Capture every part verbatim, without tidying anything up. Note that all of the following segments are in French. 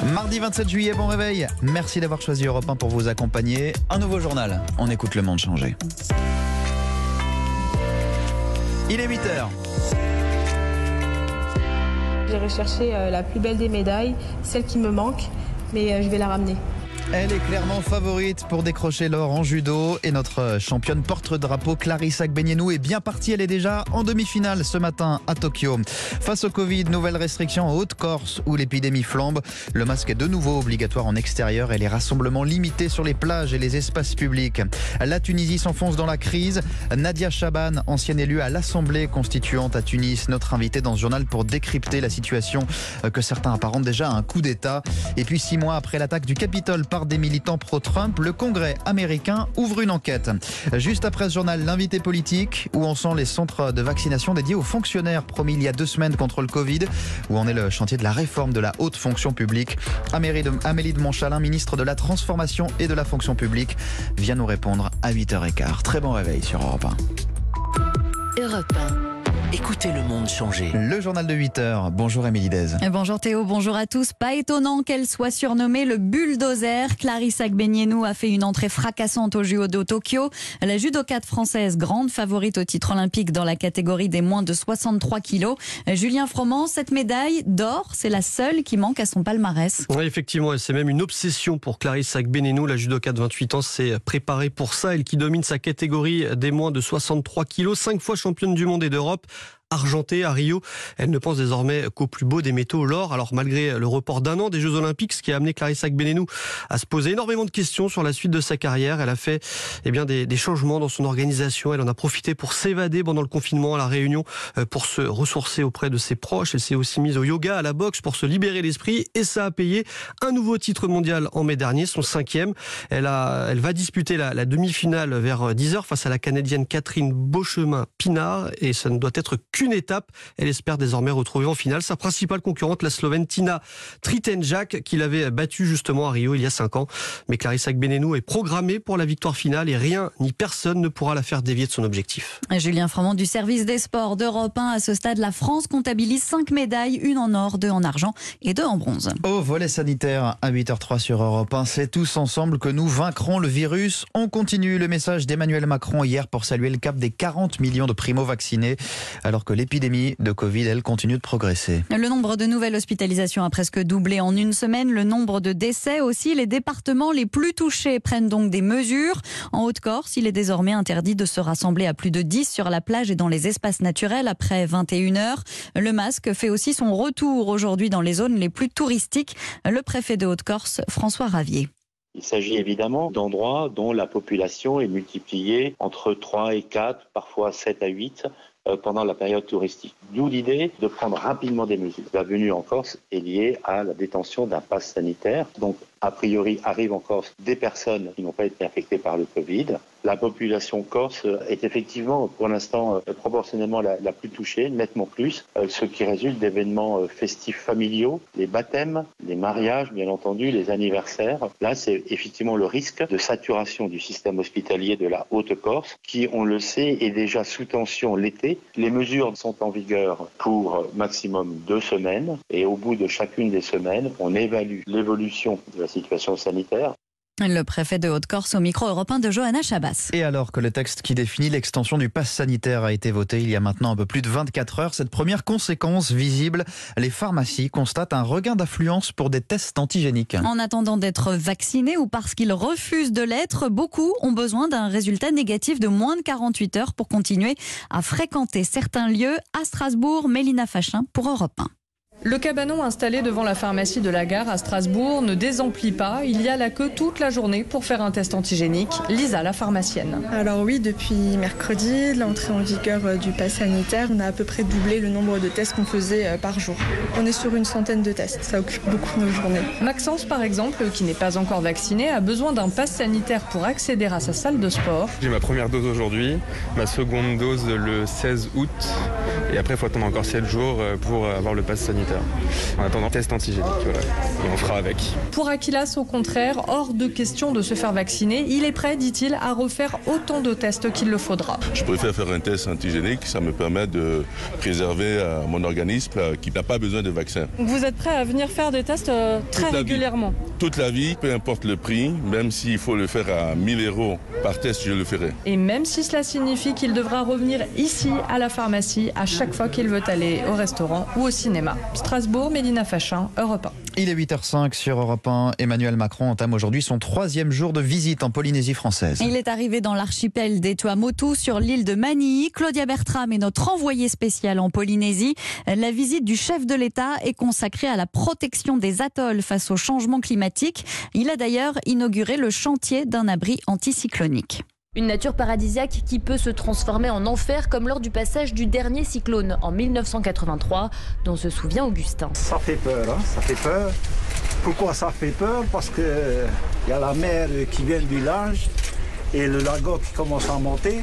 Mardi vingt-sept juillet, bon réveil. Merci d'avoir choisi Europe un pour vous accompagner. Un nouveau journal. On écoute le monde changer. Il est huit heures. J'ai recherché la plus belle des médailles, celle qui me manque, mais je vais la ramener. Elle est clairement favorite pour décrocher l'or en judo et notre championne porte-drapeau Clarisse Agbenienou est bien partie. Elle est déjà en demi-finale ce matin à Tokyo. Face au Covid, nouvelles restrictions en Haute-Corse où l'épidémie flambe. Le masque est de nouveau obligatoire en extérieur et les rassemblements limités sur les plages et les espaces publics. La Tunisie s'enfonce dans la crise. Nadia Chaban, ancienne élue à l'Assemblée constituante à Tunis, notre invitée dans ce journal pour décrypter la situation que certains apparentent déjà à un coup d'État. Et puis six mois après l'attaque du Capitole par des militants pro-Trump, le Congrès américain ouvre une enquête. Juste après ce journal, l'invité politique, où en sont les centres de vaccination dédiés aux fonctionnaires promis il y a deux semaines contre le Covid, où en est le chantier de la réforme de la haute fonction publique. Amélie de, Amélie de Montchalin, ministre de la Transformation et de la fonction publique, vient nous répondre à huit heures quinze. Très bon réveil sur Europe un. Europe un. Écoutez le monde changer. Le journal de huit heures. Bonjour Émilie Dez. Bonjour Théo, bonjour à tous. Pas étonnant qu'elle soit surnommée le bulldozer. Clarisse Agbenienou a fait une entrée fracassante au judo Tokyo. La judokate française, grande favorite au titre olympique dans la catégorie des moins de soixante-trois kilos. Julien Froment, cette médaille d'or, c'est la seule qui manque à son palmarès. Oui, effectivement, c'est même une obsession pour Clarisse Agbenienou. La judokate de vingt-huit ans s'est préparée pour ça. Elle qui domine sa catégorie des moins de soixante-trois kilos, cinq fois championne du monde et d'Europe. Argentée à Rio, elle ne pense désormais qu'au plus beau des métaux, l'or. Alors malgré le report d'un an des Jeux Olympiques, ce qui a amené Clarisse Agbenienou à se poser énormément de questions sur la suite de sa carrière, elle a fait eh bien, des, des changements dans son organisation. Elle en a profité pour s'évader pendant le confinement à La Réunion, pour se ressourcer auprès de ses proches. Elle s'est aussi mise au yoga, à la boxe pour se libérer l'esprit et ça a payé. Un nouveau titre mondial en mai dernier, son cinquième. Elle, a, elle va disputer la, la demi-finale vers dix heures face à la Canadienne Catherine Beauchemin-Pinard et ça ne doit être qu'une étape. Elle espère désormais retrouver en finale sa principale concurrente, la Slovène Tina Tritenjak, qui l'avait battue justement à Rio il y a cinq ans. Mais Clarisse Agbenienou est programmée pour la victoire finale et rien ni personne ne pourra la faire dévier de son objectif. Julien Froment du service des sports d'Europe un. À ce stade, la France comptabilise cinq médailles, une en or, deux en argent et deux en bronze. Au volet sanitaire, à huit heures zéro trois sur Europe un, c'est tous ensemble que nous vaincrons le virus. On continue le message d'Emmanuel Macron hier pour saluer le cap des quarante millions de primo-vaccinés, alors que l'épidémie de Covid, elle, continue de progresser. Le nombre de nouvelles hospitalisations a presque doublé en une semaine. Le nombre de décès aussi. Les départements les plus touchés prennent donc des mesures. En Haute-Corse, il est désormais interdit de se rassembler à plus de dix sur la plage et dans les espaces naturels après vingt et une heures. Le masque fait aussi son retour aujourd'hui dans les zones les plus touristiques. Le préfet de Haute-Corse, François Ravier. Il s'agit évidemment d'endroits dont la population est multipliée entre trois et quatre, parfois sept à huit pendant la période touristique. D'où l'idée de prendre rapidement des mesures. La venue en Corse est liée à la détention d'un pass sanitaire. Donc, a priori, arrivent en Corse des personnes qui n'ont pas été infectées par le Covid. La population corse est effectivement, pour l'instant, proportionnellement la, la plus touchée, nettement plus, ce qui résulte d'événements festifs familiaux, les baptêmes, les mariages, bien entendu, les anniversaires. Là, c'est effectivement le risque de saturation du système hospitalier de la Haute-Corse, qui, on le sait, est déjà sous tension l'été. Les mesures sont en vigueur pour maximum deux semaines, et au bout de chacune des semaines, on évalue l'évolution de la situation sanitaire. Le préfet de Haute-Corse au micro Europe un de Johanna Chabas. Et alors que le texte qui définit l'extension du pass sanitaire a été voté il y a maintenant un peu plus de vingt-quatre heures, cette première conséquence visible, les pharmacies constatent un regain d'affluence pour des tests antigéniques. En attendant d'être vaccinés ou parce qu'ils refusent de l'être, beaucoup ont besoin d'un résultat négatif de moins de quarante-huit heures pour continuer à fréquenter certains lieux. À Strasbourg, Mélina Fachin pour Europe un. Le cabanon installé devant la pharmacie de la gare à Strasbourg ne désemplit pas. Il y a la queue toute la journée pour faire un test antigénique. Lisa, la pharmacienne. Alors oui, depuis mercredi, l'entrée en vigueur du pass sanitaire, on a à peu près doublé le nombre de tests qu'on faisait par jour. On est sur une centaine de tests, ça occupe beaucoup nos journées. Maxence, par exemple, qui n'est pas encore vacciné, a besoin d'un pass sanitaire pour accéder à sa salle de sport. J'ai ma première dose aujourd'hui, ma seconde dose le seize août, et après il faut attendre encore sept jours pour avoir le pass sanitaire. sanitaire. En attendant, test antigénique, voilà. Et on fera avec. Pour Aquilas, au contraire, hors de question de se faire vacciner. Il est prêt, dit-il, à refaire autant de tests qu'il le faudra. Je préfère faire un test antigénique, ça me permet de préserver euh, mon organisme euh, qui n'a pas besoin de vaccin. Vous êtes prêt à venir faire des tests euh, très Toute régulièrement? vie. Toute la vie, peu importe le prix, même s'il faut le faire à mille euros par test, je le ferai. Et même si cela signifie qu'il devra revenir ici à la pharmacie à chaque fois qu'il veut aller au restaurant ou au cinéma. Strasbourg, Mélina Fachin, Europe un. Il est huit heures cinq sur Europe un. Emmanuel Macron entame aujourd'hui son troisième jour de visite en Polynésie française. Il est arrivé dans l'archipel des Tuamotu sur l'île de Manille. Claudia Bertram est notre envoyée spéciale en Polynésie. La visite du chef de l'État est consacrée à la protection des atolls face au changement climatique. Il a d'ailleurs inauguré le chantier d'un abri anticyclonique. Une nature paradisiaque qui peut se transformer en enfer comme lors du passage du dernier cyclone en mille neuf cent quatre-vingt-trois, dont se souvient Augustin. Ça fait peur, hein, ça fait peur. Pourquoi ça fait peur? Parce qu'il y a la mer qui vient du large et le lagon qui commence à monter.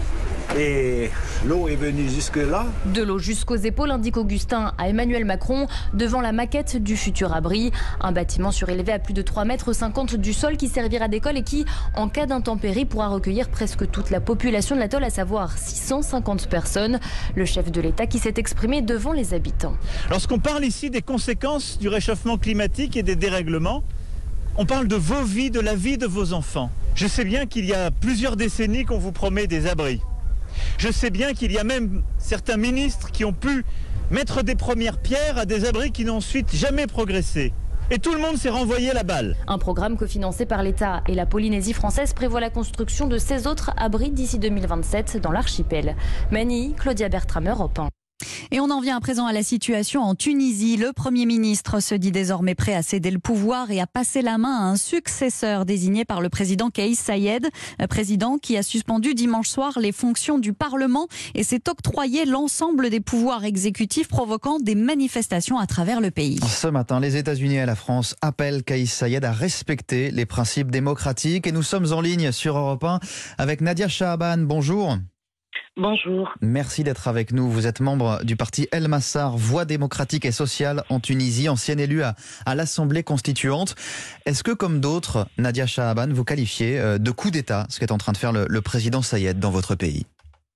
Et l'eau est venue jusque-là. De l'eau jusqu'aux épaules, indique Augustin à Emmanuel Macron, devant la maquette du futur abri. Un bâtiment surélevé à plus de trois mètres cinquante du sol qui servira d'école et qui, en cas d'intempérie, pourra recueillir presque toute la population de l'atoll, à savoir six cent cinquante personnes. Le chef de l'État qui s'est exprimé devant les habitants. Lorsqu'on parle ici des conséquences du réchauffement climatique et des dérèglements, on parle de vos vies, de la vie de vos enfants. Je sais bien qu'il y a plusieurs décennies qu'on vous promet des abris. Je sais bien qu'il y a même certains ministres qui ont pu mettre des premières pierres à des abris qui n'ont ensuite jamais progressé. Et tout le monde s'est renvoyé la balle. Un programme cofinancé par l'État et la Polynésie française prévoit la construction de seize autres abris d'ici deux mille vingt-sept dans l'archipel. Manille, Claudia Bertram, Europe un. Et on en vient à présent à la situation en Tunisie. Le Premier ministre se dit désormais prêt à céder le pouvoir et à passer la main à un successeur désigné par le président Kais Saied, président qui a suspendu dimanche soir les fonctions du Parlement et s'est octroyé l'ensemble des pouvoirs exécutifs, provoquant des manifestations à travers le pays. Ce matin, les États-Unis et la France appellent Kais Saied à respecter les principes démocratiques et nous sommes en ligne sur Europe un avec Nadia Chahaban. Bonjour. Bonjour. Merci d'être avec nous. Vous êtes membre du parti El Massar, Voix démocratique et sociale en Tunisie, ancienne élue à, à l'Assemblée constituante. Est-ce que, comme d'autres, Nadia Chahaban, vous qualifiez de coup d'État ce qu'est en train de faire le, le président Saied dans votre pays ?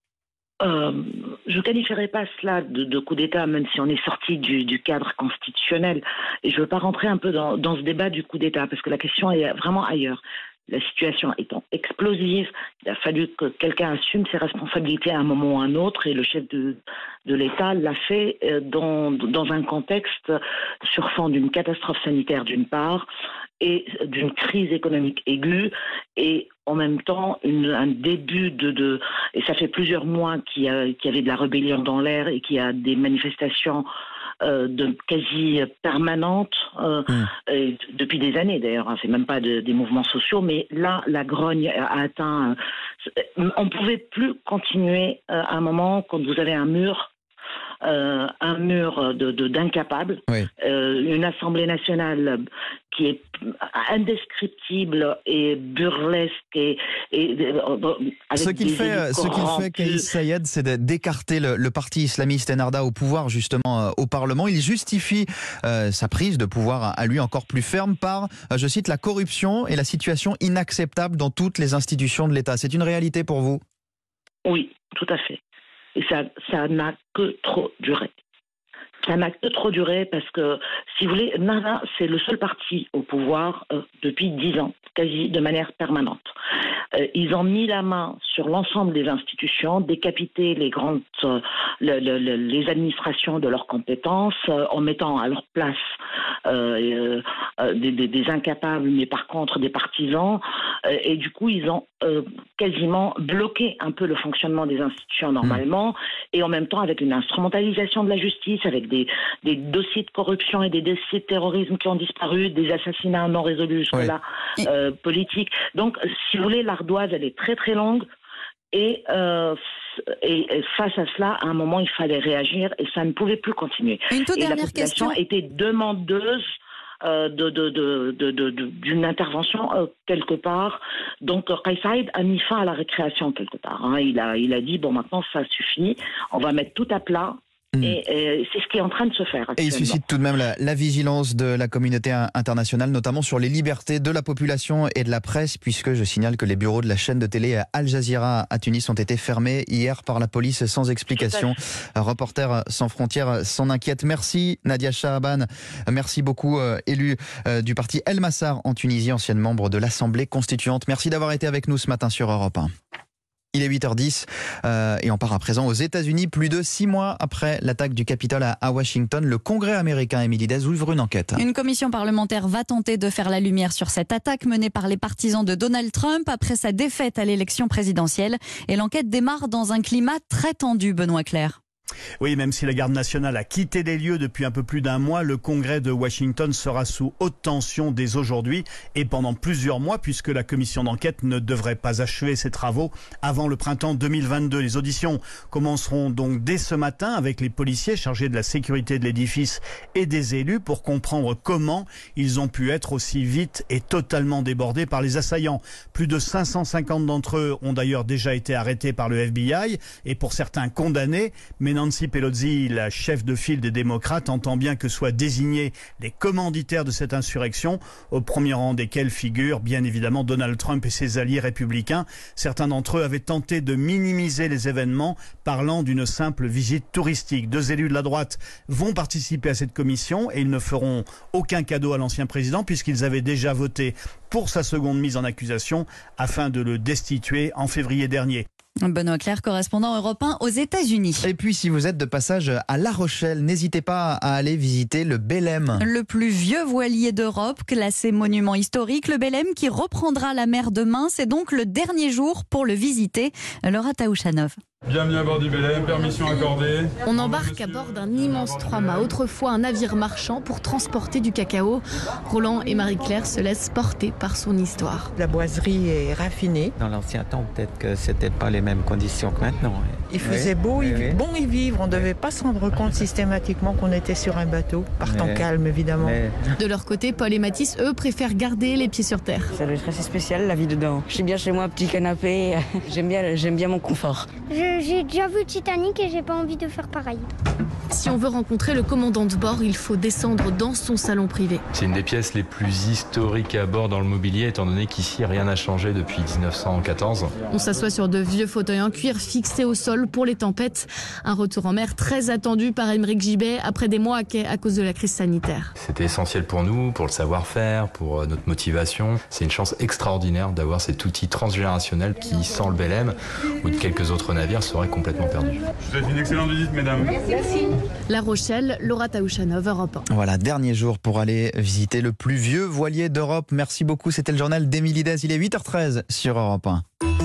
euh, Je ne qualifierais pas cela de, de coup d'État, même si on est sorti du, du cadre constitutionnel. Et je ne veux pas rentrer un peu dans, dans ce débat du coup d'État, parce que la question est vraiment ailleurs. La situation étant explosive, il a fallu que quelqu'un assume ses responsabilités à un moment ou à un autre, et le chef de, de l'État l'a fait dans, dans un contexte sur fond d'une catastrophe sanitaire d'une part, et d'une crise économique aiguë, et en même temps une, un début de, de... Et ça fait plusieurs mois qu'il y, a, qu'il y avait de la rébellion dans l'air et qu'il y a des manifestations Euh, de quasi permanente euh, mmh. et depuis des années d'ailleurs, hein, c'est même pas de, des mouvements sociaux, mais là la grogne a atteint, euh, on ne pouvait plus continuer euh, à un moment quand vous avez un mur euh, un mur de, de, d'incapables, oui. euh, une Assemblée nationale qui est indescriptible et burlesque et, et avec ce qu'il fait, ce qu'il fait Kais Saied, c'est d'écarter le, le parti islamiste Ennahda au pouvoir justement euh, au Parlement. Il justifie euh, sa prise de pouvoir à, à lui encore plus ferme par, euh, je cite, la corruption et la situation inacceptable dans toutes les institutions de l'État. C'est une réalité pour vous ? Oui, tout à fait. Et ça, ça n'a que trop duré. Ça n'a que trop duré parce que, si vous voulez, Ennahda, c'est le seul parti au pouvoir euh, depuis dix ans, quasi de manière permanente. Euh, ils ont mis la main sur l'ensemble des institutions, décapité les grandes, euh, le, le, le, les administrations de leurs compétences, euh, en mettant à leur place euh, euh, des, des, des incapables, mais par contre des partisans. Euh, et du coup, ils ont euh, quasiment bloqué un peu le fonctionnement des institutions normalement, mmh. et en même temps avec une instrumentalisation de la justice, avec des, des dossiers de corruption et des dossiers de terrorisme qui ont disparu, des assassinats non résolus jusque-là, oui. euh, politiques. Donc, si vous voulez, l'ardoise, elle est très très longue. Et, euh, et, et face à cela, à un moment, il fallait réagir et ça ne pouvait plus continuer. Une toute et dernière la population question. était demandeuse euh, de, de, de, de, de, de, d'une intervention euh, quelque part. Donc, Kais Saied a mis fin à la récréation quelque part. Hein. Il a, il a dit, bon, maintenant, ça suffit. On va mettre tout à plat. Mmh. Et, et c'est ce qui est en train de se faire actuellement. Et il suscite tout de même la, la vigilance de la communauté internationale, notamment sur les libertés de la population et de la presse, puisque je signale que les bureaux de la chaîne de télé Al Jazeera à Tunis ont été fermés hier par la police sans explication. Reporters sans frontières s'en inquiète. Merci Nadia Chahaban, merci beaucoup, euh, élue euh, du parti El Massar en Tunisie, ancienne membre de l'Assemblée constituante. Merci d'avoir été avec nous ce matin sur Europe un. Il est huit heures dix euh, et on part à présent aux États-Unis. Plus de six mois après l'attaque du Capitole à, à Washington, le Congrès américain, Émilie Dez, ouvre une enquête. Une commission parlementaire va tenter de faire la lumière sur cette attaque menée par les partisans de Donald Trump après sa défaite à l'élection présidentielle. Et l'enquête démarre dans un climat très tendu, Benoît Clerc. Oui, même si la garde nationale a quitté les lieux depuis un peu plus d'un mois, le Congrès de Washington sera sous haute tension dès aujourd'hui et pendant plusieurs mois, puisque la commission d'enquête ne devrait pas achever ses travaux avant le printemps deux mille vingt-deux. Les auditions commenceront donc dès ce matin avec les policiers chargés de la sécurité de l'édifice et des élus pour comprendre comment ils ont pu être aussi vite et totalement débordés par les assaillants. Plus de cinq cent cinquante d'entre eux ont d'ailleurs déjà été arrêtés par le F B I et pour certains condamnés, mais Nancy Pelosi, la chef de file des démocrates, entend bien que soient désignés les commanditaires de cette insurrection, au premier rang desquels figurent bien évidemment Donald Trump et ses alliés républicains. Certains d'entre eux avaient tenté de minimiser les événements, parlant d'une simple visite touristique. Deux élus de la droite vont participer à cette commission et ils ne feront aucun cadeau à l'ancien président puisqu'ils avaient déjà voté pour sa seconde mise en accusation afin de le destituer en février dernier. Benoît Clerc, correspondant Europe un aux États-Unis. Et puis, si vous êtes de passage à La Rochelle, n'hésitez pas à aller visiter le Belém. Le plus vieux voilier d'Europe, classé monument historique, le Belém qui reprendra la mer demain. C'est donc le dernier jour pour le visiter. Laura Taouchanov. Bienvenue à bord du Belém, permission accordée. On embarque à bord d'un immense trois-mâts, autrefois un navire marchand pour transporter du cacao. Roland et Marie-Claire se laissent porter par son histoire. La boiserie est raffinée. Dans l'ancien temps, peut-être que c'était pas les mêmes conditions que maintenant. Il faisait oui, beau, oui, y, oui. bon y vivre. On ne devait pas se rendre compte systématiquement qu'on était sur un bateau, par temps Mais, calme évidemment. Mais... De leur côté, Paul et Mathis, eux, préfèrent garder les pieds sur terre. Ça doit être assez spécial la vie dedans. Je suis bien chez moi, petit canapé. J'aime bien, j'aime bien mon confort. Je, j'ai déjà vu Titanic et j'ai pas envie de faire pareil. Si on veut rencontrer le commandant de bord, il faut descendre dans son salon privé. C'est une des pièces les plus historiques à bord dans le mobilier, étant donné qu'ici rien n'a changé depuis dix-neuf cent quatorze. On s'assoit sur de vieux fauteuils en cuir fixés au sol pour les tempêtes. Un retour en mer très attendu par Aymeric Gibet après des mois à quai à cause de la crise sanitaire. C'était essentiel pour nous, pour le savoir-faire, pour notre motivation. C'est une chance extraordinaire d'avoir cet outil transgénérationnel qui, sans le Belém ou de quelques autres navires, serait complètement perdu. Je vous souhaite une excellente visite, mesdames. Merci. La Rochelle, Laura Taouchanov, Europe un. Voilà, dernier jour pour aller visiter le plus vieux voilier d'Europe. Merci beaucoup, c'était le journal d'Émilie Dez. Il est huit heures treize sur Europe un.